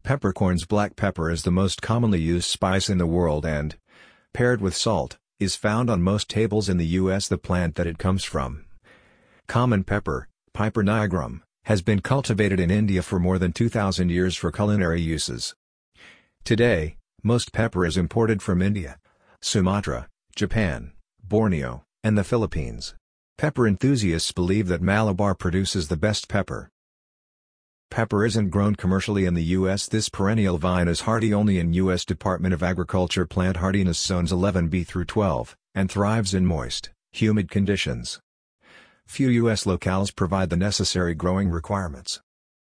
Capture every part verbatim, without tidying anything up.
Peppercorns. Black pepper is the most commonly used spice in the world and, paired with salt, is found on most tables in the U S The plant that it comes from, common pepper, Piper nigrum, has been cultivated in India for more than two thousand years for culinary uses. Today, most pepper is imported from India, Sumatra, Japan, Borneo, and the Philippines. Pepper enthusiasts believe that Malabar produces the best pepper. Pepper isn't grown commercially in the U S This perennial vine is hardy only in U S Department of Agriculture plant hardiness zones eleven B through twelve, and thrives in moist, humid conditions. Few U S locales provide the necessary growing requirements.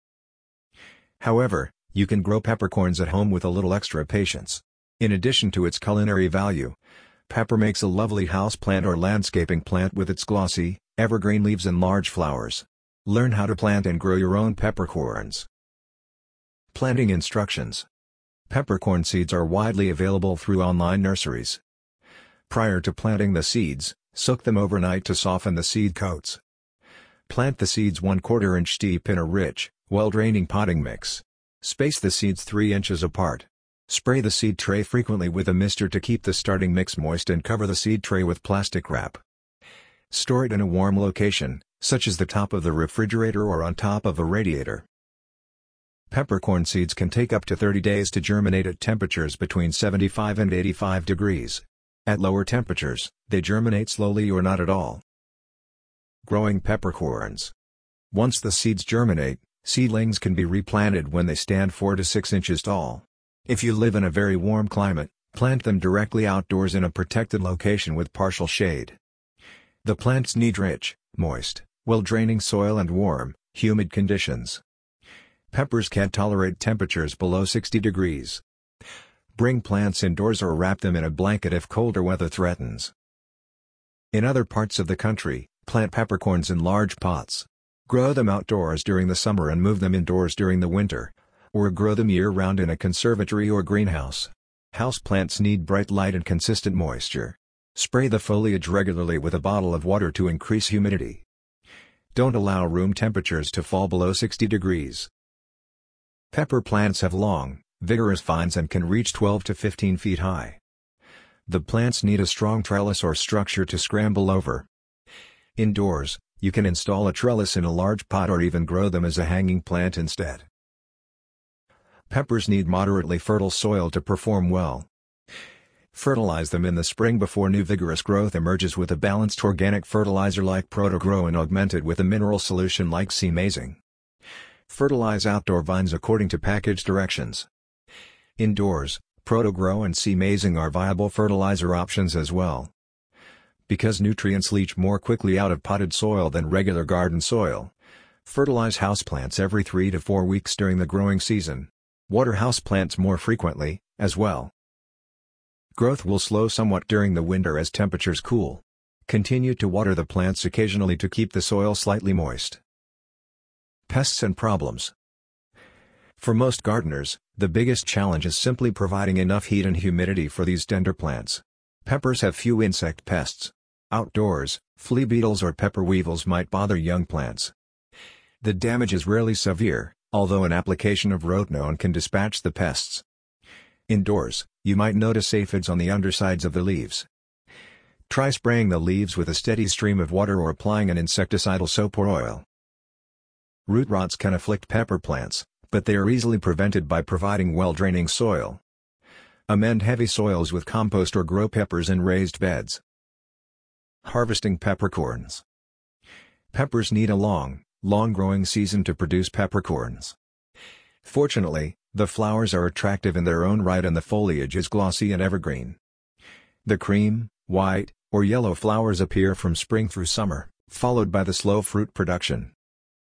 However, you can grow peppercorns at home with a little extra patience. In addition to its culinary value, pepper makes a lovely houseplant or landscaping plant with its glossy, evergreen leaves and large flowers. Learn how to plant and grow your own peppercorns. Planting instructions. Peppercorn seeds are widely available through online nurseries. Prior to planting the seeds, soak them overnight to soften the seed coats. Plant the seeds one quarter inch deep in a rich, well-draining potting mix. Space the seeds three inches apart. Spray the seed tray frequently with a mister to keep the starting mix moist and cover the seed tray with plastic wrap. Store it in a warm location, such as the top of the refrigerator or on top of a radiator. Peppercorn seeds can take up to thirty days to germinate at temperatures between seventy-five and eighty-five degrees. At lower temperatures, they germinate slowly or not at all. Growing peppercorns. Once the seeds germinate, seedlings can be replanted when they stand four to six inches tall. If you live in a very warm climate, plant them directly outdoors in a protected location with partial shade. The plants need rich, moist, well-draining soil and warm, humid conditions. Peppers can't tolerate temperatures below sixty degrees. Bring plants indoors or wrap them in a blanket if colder weather threatens. In other parts of the country, plant peppercorns in large pots. Grow them outdoors during the summer and move them indoors during the winter, or grow them year-round in a conservatory or greenhouse. Houseplants need bright light and consistent moisture. Spray the foliage regularly with a bottle of water to increase humidity. Don't allow room temperatures to fall below sixty degrees. Pepper plants have long, vigorous vines and can reach twelve to fifteen feet high. The plants need a strong trellis or structure to scramble over. Indoors, you can install a trellis in a large pot or even grow them as a hanging plant instead. Peppers need moderately fertile soil to perform well. Fertilize them in the spring before new vigorous growth emerges with a balanced organic fertilizer like ProtoGrow and augmented with a mineral solution like C-Mazing. Fertilize outdoor vines according to package directions. Indoors, ProtoGrow and C-Mazing are viable fertilizer options as well. Because nutrients leach more quickly out of potted soil than regular garden soil, fertilize houseplants every three to four weeks during the growing season. Water houseplants more frequently, as well. Growth will slow somewhat during the winter as temperatures cool. Continue to water the plants occasionally to keep the soil slightly moist. Pests and problems. For most gardeners, the biggest challenge is simply providing enough heat and humidity for these tender plants. Peppers have few insect pests. Outdoors, flea beetles or pepper weevils might bother young plants. The damage is rarely severe, although an application of Rotenone can dispatch the pests. Indoors, you might notice aphids on the undersides of the leaves. Try spraying the leaves with a steady stream of water or applying an insecticidal soap or oil. Root rots can afflict pepper plants, but they are easily prevented by providing well-draining soil. Amend heavy soils with compost or grow peppers in raised beds. Harvesting peppercorns. Peppers need a long, long-growing season to produce peppercorns. Fortunately, the flowers are attractive in their own right and the foliage is glossy and evergreen. The cream, white, or yellow flowers appear from spring through summer, followed by the slow fruit production.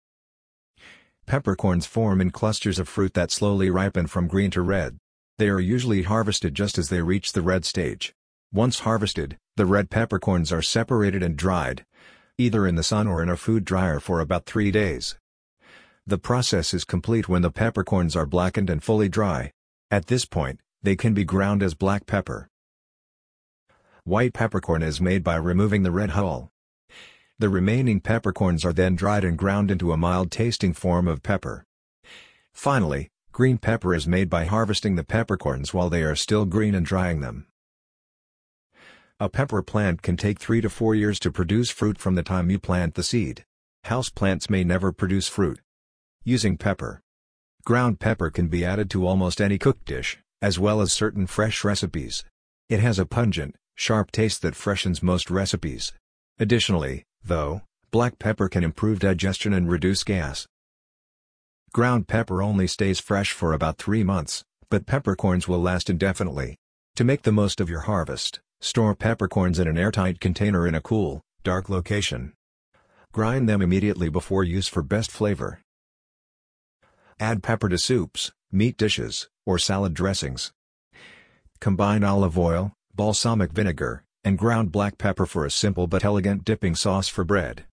Peppercorns form in clusters of fruit that slowly ripen from green to red. They are usually harvested just as they reach the red stage. Once harvested, the red peppercorns are separated and dried, either in the sun or in a food dryer for about three days. The process is complete when the peppercorns are blackened and fully dry. At this point, they can be ground as black pepper. White peppercorn is made by removing the red hull. The remaining peppercorns are then dried and ground into a mild-tasting form of pepper. Finally, Green pepper is made by harvesting the peppercorns while they are still green and drying them. A pepper plant can take three to four years to produce fruit from the time you plant the seed. Houseplants may never produce fruit. Using pepper. Ground pepper can be added to almost any cooked dish, as well as certain fresh recipes. It has a pungent, sharp taste that freshens most recipes. Additionally, though, black pepper can improve digestion and reduce gas. Ground pepper only stays fresh for about three months, but peppercorns will last indefinitely. To make the most of your harvest, store peppercorns in an airtight container in a cool, dark location. Grind them immediately before use for best flavor. Add pepper to soups, meat dishes, or salad dressings. Combine olive oil, balsamic vinegar, and ground black pepper for a simple but elegant dipping sauce for bread.